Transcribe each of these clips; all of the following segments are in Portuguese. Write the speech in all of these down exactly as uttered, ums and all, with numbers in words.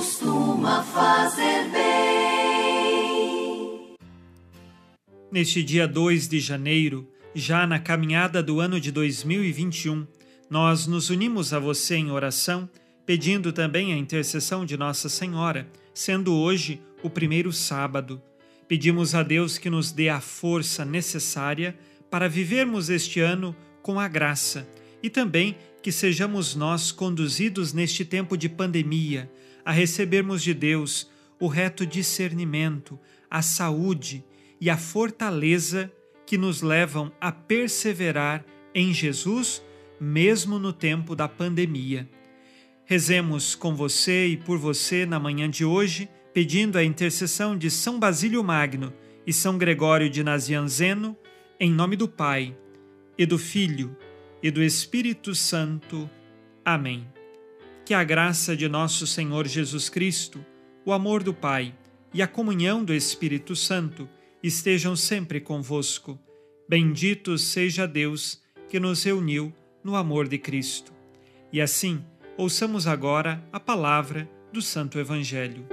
costuma fazer bem. Neste dia dois de janeiro, já na caminhada do ano de dois mil e vinte e um, nós nos unimos a você em oração, pedindo também a intercessão de Nossa Senhora, sendo hoje o primeiro sábado. Pedimos a Deus que nos dê a força necessária para vivermos este ano com a graça e também que sejamos nós conduzidos neste tempo de pandemia a recebermos de Deus o reto discernimento, a saúde e a fortaleza que nos levam a perseverar em Jesus, mesmo no tempo da pandemia. Rezemos com você e por você na manhã de hoje, pedindo a intercessão de São Basílio Magno e São Gregório de Nazianzeno, em nome do Pai, e do Filho, e do Espírito Santo. Amém. Que a graça de nosso Senhor Jesus Cristo, o amor do Pai e a comunhão do Espírito Santo estejam sempre convosco. Bendito seja Deus que nos reuniu no amor de Cristo. E assim, ouçamos agora a palavra do Santo Evangelho.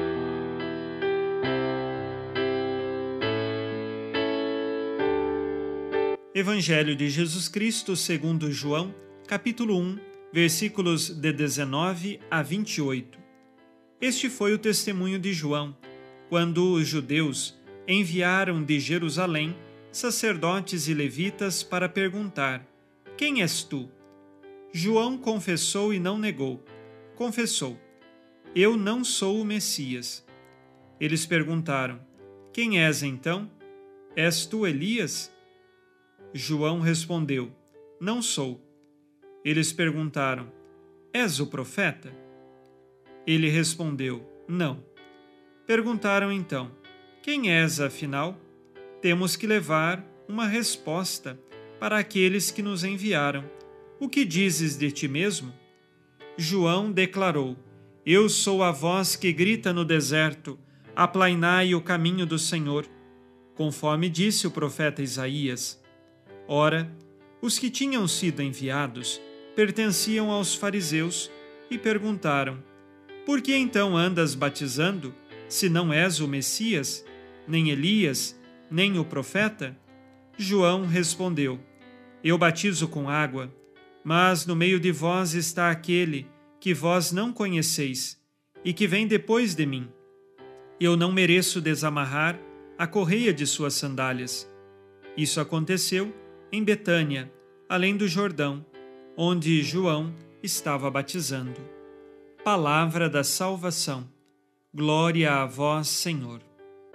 Evangelho de Jesus Cristo segundo João, capítulo um, versículos de dezenove a vinte e oito. Este foi o testemunho de João, quando os judeus enviaram de Jerusalém sacerdotes e levitas para perguntar: Quem és tu? João confessou e não negou. Confessou: Eu não sou o Messias. Eles perguntaram: Quem és então? És tu Elias? João respondeu: Não sou. Eles perguntaram: És o profeta? Ele respondeu: Não. Perguntaram então: Quem és, afinal? Temos que levar uma resposta para aqueles que nos enviaram. O que dizes de ti mesmo? João declarou: Eu sou a voz que grita no deserto, aplainai o caminho do Senhor, conforme disse o profeta Isaías. Ora, os que tinham sido enviados pertenciam aos fariseus e perguntaram: Por que então andas batizando, se não és o Messias, nem Elias, nem o profeta? João respondeu: Eu batizo com água, mas no meio de vós está aquele que vós não conheceis e que vem depois de mim. Eu não mereço desamarrar a correia de suas sandálias. Isso aconteceu em Betânia, além do Jordão, onde João estava batizando. Palavra da salvação. Glória a vós, Senhor.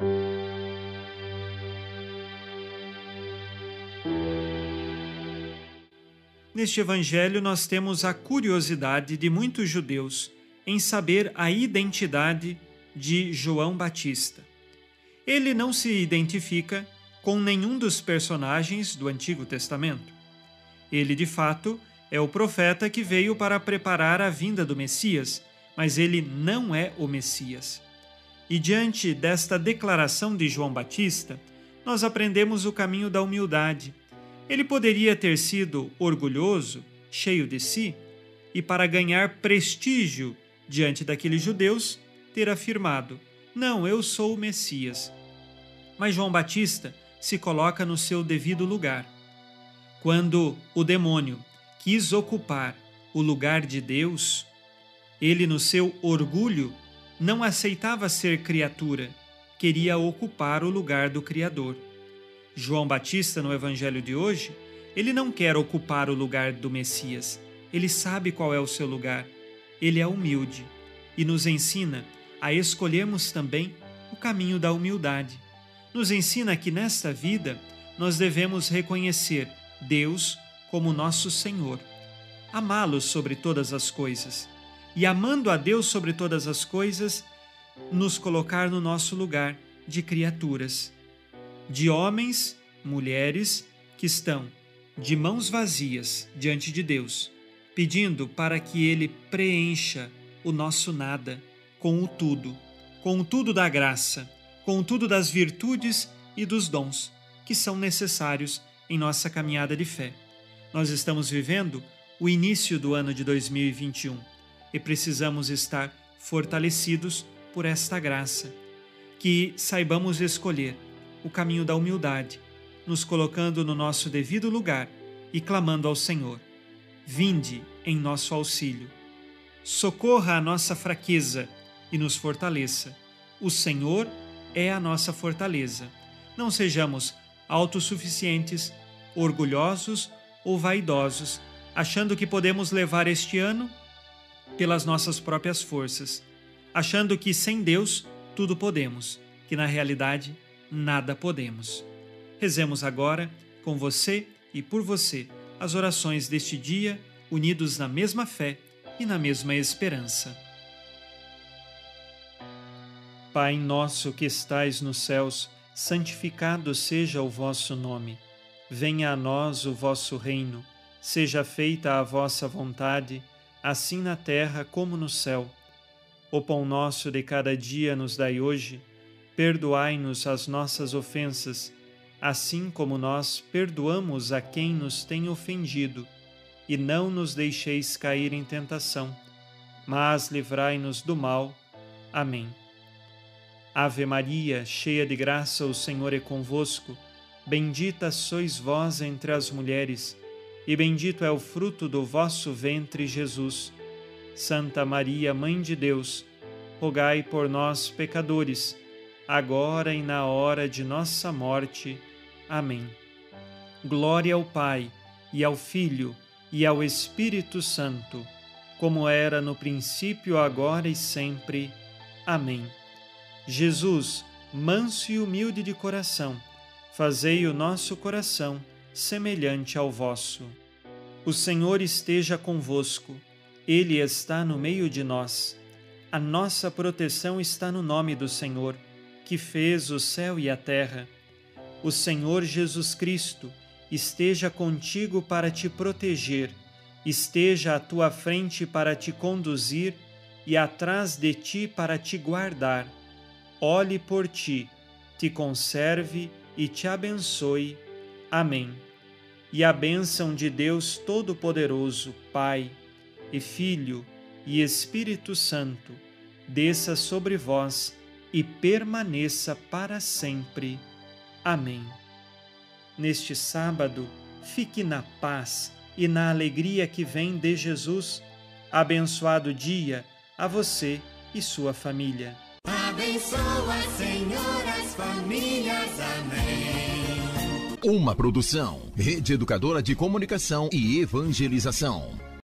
Neste evangelho nós temos a curiosidade de muitos judeus em saber a identidade de João Batista. Ele não se identifica com nenhum dos personagens do Antigo Testamento. Ele, de fato, é o profeta que veio para preparar a vinda do Messias, mas ele não é o Messias. E diante desta declaração de João Batista, nós aprendemos o caminho da humildade. Ele poderia ter sido orgulhoso, cheio de si, e para ganhar prestígio diante daqueles judeus, ter afirmado: Não, eu sou o Messias. Mas João Batista se coloca no seu devido lugar. Quando o demônio quis ocupar o lugar de Deus, ele, no seu orgulho, não aceitava ser criatura, queria ocupar o lugar do Criador. João Batista, no Evangelho de hoje, ele não quer ocupar o lugar do Messias, ele sabe qual é o seu lugar, ele é humilde e nos ensina a escolhermos também o caminho da humildade. Nos ensina que nesta vida nós devemos reconhecer Deus como nosso Senhor, amá-lo sobre todas as coisas e, amando a Deus sobre todas as coisas, nos colocar no nosso lugar de criaturas, de homens, mulheres que estão de mãos vazias diante de Deus, pedindo para que Ele preencha o nosso nada com o tudo, com o tudo da graça, com o tudo das virtudes e dos dons que são necessários em nossa caminhada de fé. Nós estamos vivendo o início do ano de dois mil e vinte e um e precisamos estar fortalecidos por esta graça. Que saibamos escolher o caminho da humildade, nos colocando no nosso devido lugar e clamando ao Senhor: vinde em nosso auxílio. Socorra a nossa fraqueza e nos fortaleça. O Senhor é a nossa fortaleza. Não sejamos autossuficientes, orgulhosos ou vaidosos, achando que podemos levar este ano pelas nossas próprias forças, achando que sem Deus tudo podemos, que na realidade nada podemos. Rezemos agora, com você e por você, as orações deste dia, unidos na mesma fé e na mesma esperança. Pai nosso que estais nos céus, santificado seja o vosso nome. Venha a nós o vosso reino. Seja feita a vossa vontade, assim na terra como no céu. O pão nosso de cada dia nos dai hoje. Perdoai-nos as nossas ofensas, assim como nós perdoamos a quem nos tem ofendido. E não nos deixeis cair em tentação, mas livrai-nos do mal. Amém. Ave Maria, cheia de graça, o Senhor é convosco. Bendita sois vós entre as mulheres, e bendito é o fruto do vosso ventre, Jesus. Santa Maria, Mãe de Deus, rogai por nós, pecadores, agora e na hora de nossa morte. Amém. Glória ao Pai, e ao Filho, e ao Espírito Santo, como era no princípio, agora e sempre. Amém. Jesus, manso e humilde de coração, fazei o nosso coração semelhante ao vosso. O Senhor esteja convosco, Ele está no meio de nós. A nossa proteção está no nome do Senhor, que fez o céu e a terra. O Senhor Jesus Cristo esteja contigo para te proteger, esteja à tua frente para te conduzir e atrás de ti para te guardar. Olhe por ti, te conserve e te abençoe. Amém. E a bênção de Deus Todo-Poderoso, Pai, e Filho, e Espírito Santo, desça sobre vós e permaneça para sempre. Amém. Neste sábado, fique na paz e na alegria que vem de Jesus. Abençoado dia a você e sua família. Abençoa, Senhor, as famílias. Amém. Uma produção, Rede Educadora de Comunicação e Evangelização.